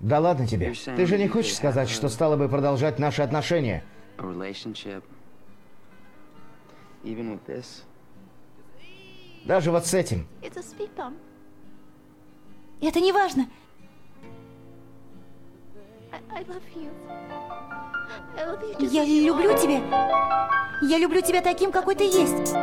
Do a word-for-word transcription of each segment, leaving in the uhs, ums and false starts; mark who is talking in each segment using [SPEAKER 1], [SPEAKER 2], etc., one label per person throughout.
[SPEAKER 1] Да ладно тебе. Ты же не хочешь сказать, что стала бы продолжать наши отношения? Даже вот с этим.
[SPEAKER 2] Это не важно. Я люблю тебя. Я люблю тебя таким, какой ты есть.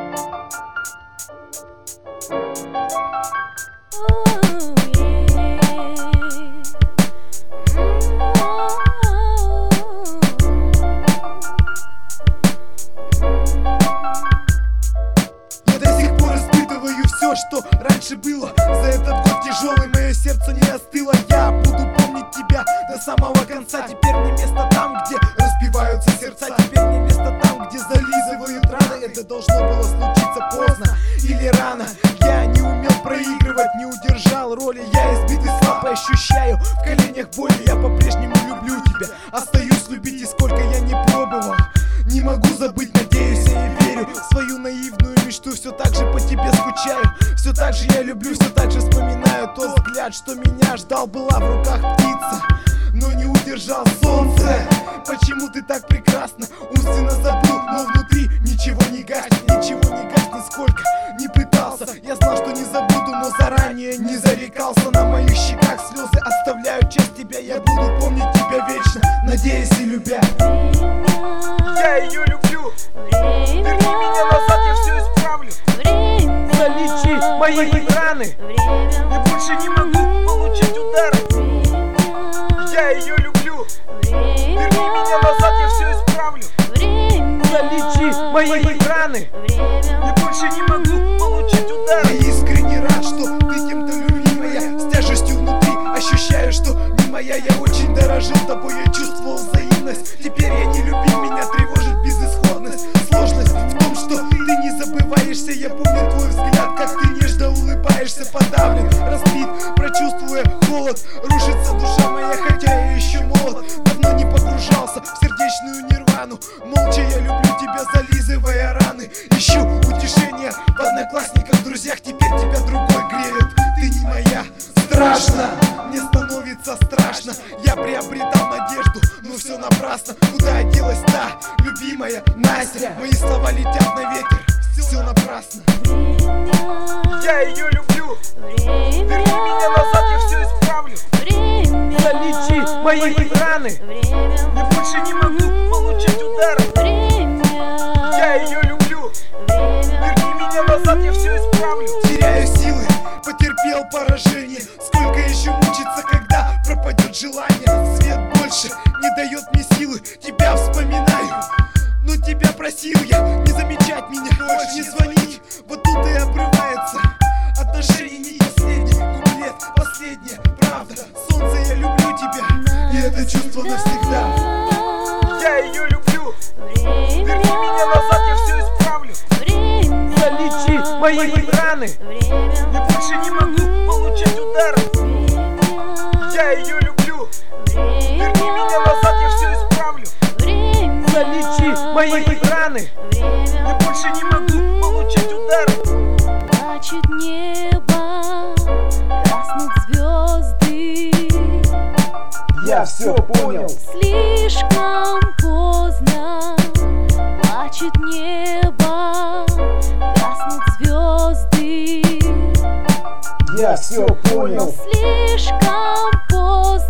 [SPEAKER 3] Что раньше было. За этот год тяжелый мое сердце не остыло. Я буду помнить тебя до самого конца. Теперь не место там, где разбиваются сердца. Теперь не место там, где зализывают раны. Это должно было случиться поздно или рано. Я не умел проигрывать, не удержал роли. Я избитый, слаб и ощущаю в коленях боли. Я по-прежнему люблю тебя, остаюсь любить, и сколько я не пробовал. Не могу забыть, надеюсь, я и верю в свою наивную мечту. Все так же по тебе скучаю, все так же я люблю, все так же вспоминаю тот взгляд, что меня ждал. Была в руках птица, но не удержал солнце. Почему ты так прекрасна? Умственно забыл, но внутри ничего не гаснет, ничего не гаснет, сколько не пытался. Я знал, что не забуду, но заранее не зарекался. На моих щеках слезы оставляют часть тебя. Я буду помнить тебя вечно, надеясь и любя. Я ее люблю. Верни меня назад, я все исправлю. Залечи мои раны. Я больше не могу получить удары. Я ее люблю. Верни меня назад, я все исправлю. Залечи мои раны. Я больше не могу получить удары. Я искренне рад, что ты кем-то любимая. С тяжестью внутри ощущаю, что не моя. Я очень дорожил тобой, я чувствовал взаимность. Теперь я не любим, меня тревожит безысходность. Сложность в том, что ты не забываешься. Я помню твой взгляд, как ты нежно улыбаешься. Подавлен, разбит, прочувствуя холод. Рушится душа моя, хотя я еще молод. Давно не погружался в сердечную нирвану. Молча я люблю тебя, зализывая раны. Ищу утешения в одноклассниках, друзьях. Теперь тебя другой греет, ты не моя. Страшно, мне становится страшно. Я приобретал надежду, но все напрасно. Куда делась та любимая Настя? Мои слова летят на ветер, все напрасно. Я ее люблю. Верни меня назад, я все исправлю. Залечи мои раны. Я больше не могу получить удары. Я ее люблю. Верни меня назад, я все исправлю. Теряю силы, потерпел поражение. Сколько еще мучиться, когда пропадет желание? Свет больше не дает мне силы. Тебя вспоминаю, но тебя просил я не замечать меня, больше не звонить. Вот тут и обрывается отношения не последний куплет, последняя правда. Солнце, я люблю тебя, и это чувство навсегда. Я ее люблю. Верни меня назад, я все исправлю. Залечи мои раны. Я больше не могу получить удары. Я ее люблю. Верни меня назад, я все исправлю. Залечи мои раны. Я больше не могу получить удары.
[SPEAKER 2] Плачет небо, гаснут звезды.
[SPEAKER 3] Я все понял.
[SPEAKER 2] Слишком поздно. Плачет небо, гаснут звезды.
[SPEAKER 3] Я все понял.
[SPEAKER 2] Слишком поздно.